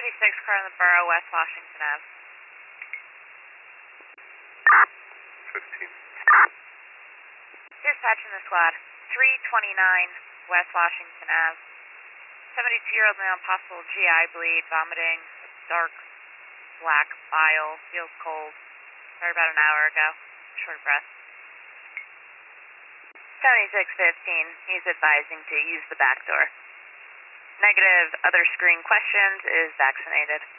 car in the borough, West Washington Ave. 15. Dispatch in the squad, 329 West Washington Ave. 72-year-old male, possible GI bleed, vomiting, dark black bile, feels cold. Started about an hour ago. Short of breath. 7615, he's advising to use the back door. Negative, other screen questions, is vaccinated.